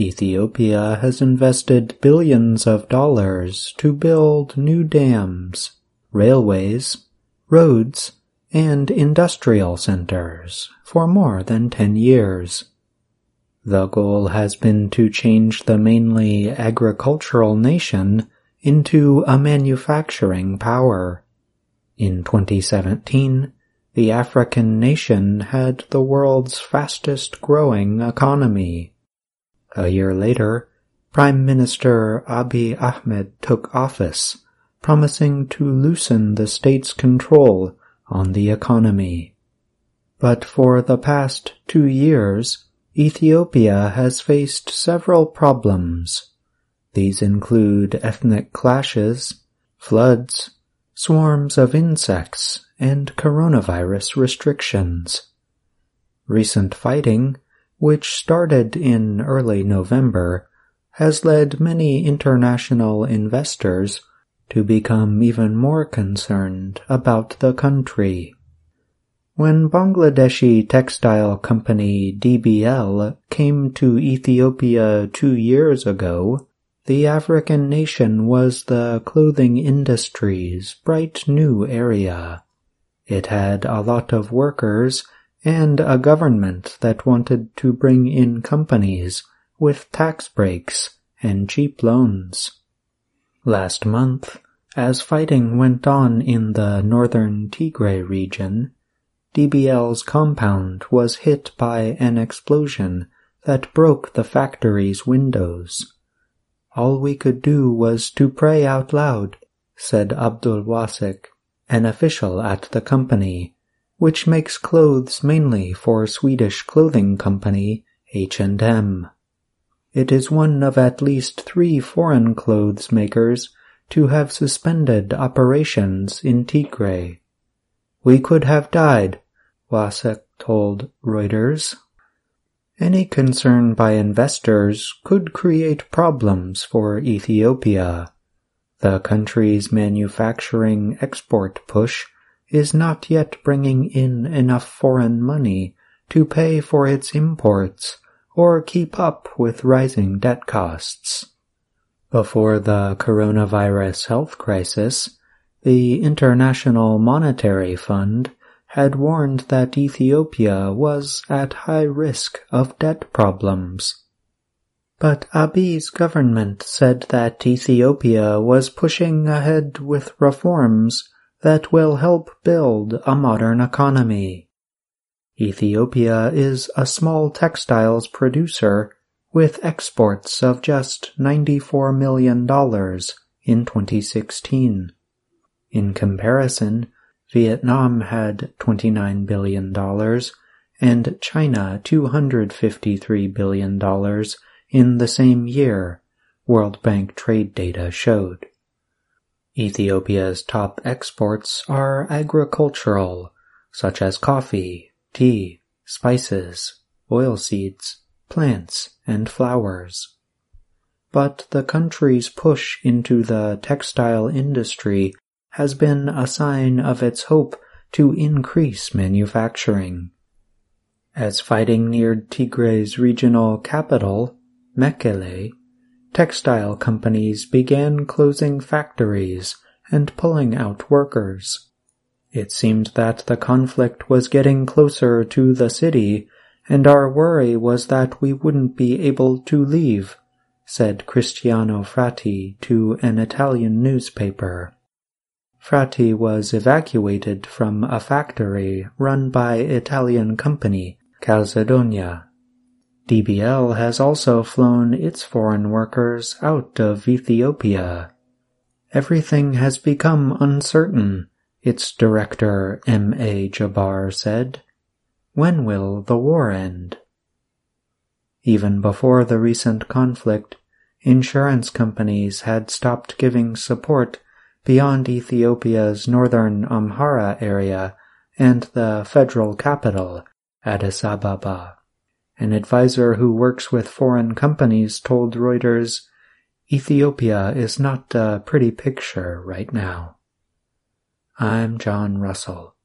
Ethiopia has invested billions of dollars to build new dams, railways, roads, and industrial centers for more than 10 years. The goal has been to change the mainly agricultural nation into a manufacturing power. In 2017, the African nation had the world's fastest-growing economy. A year later, Prime Minister Abiy Ahmed took office, promising to loosen the state's control on the economy. But for the past 2 years, Ethiopia has faced several problems. These include ethnic clashes, floods, swarms of insects, and coronavirus restrictions. Recent fighting, which started in early November, has led many international investors to become even more concerned about the country. When Bangladeshi textile company DBL came to Ethiopia 2 years ago, the African nation was the clothing industry's bright new area. It had a lot of workers and a government that wanted to bring in companies with tax breaks and cheap loans. Last month, as fighting went on in the northern Tigray region, DBL's compound was hit by an explosion that broke the factory's windows. All we could do was to pray out loud, said Abdul Wasik, an official at the company, which makes clothes mainly for Swedish clothing company H&M. It is one of at least 3 foreign clothes makers to have suspended operations in Tigray. We could have died, Wasik told Reuters. Any concern by investors could create problems for Ethiopia. The country's manufacturing export push is not yet bringing in enough foreign money to pay for its imports or keep up with rising debt costs. Before the coronavirus health crisis, the International Monetary Fund had warned that Ethiopia was at high risk of debt problems. But Abiy's government said that Ethiopia was pushing ahead with reforms that will help build a modern economy. Ethiopia is a small textiles producer with exports of just $94 million in 2016. In comparison, Vietnam had $29 billion and China $253 billion in the same year, World Bank trade data showed. Ethiopia's top exports are agricultural, such as coffee, tea, spices, oilseeds, plants, and flowers. But the country's push into the textile industry has been a sign of its hope to increase manufacturing. As fighting neared Tigray's regional capital, Mekele, textile companies began closing factories and pulling out workers. It seemed that the conflict was getting closer to the city, and our worry was that we wouldn't be able to leave, said Cristiano Frati to an Italian newspaper. Frati was evacuated from a factory run by Italian company Calzedonia. DBL has also flown its foreign workers out of Ethiopia. Everything has become uncertain, its director M.A. Jabbar said. When will the war end? Even before the recent conflict, insurance companies had stopped giving support beyond Ethiopia's northern Amhara area and the federal capital, Addis Ababa. An advisor who works with foreign companies told Reuters, Ethiopia is not a pretty picture right now. I'm John Russell.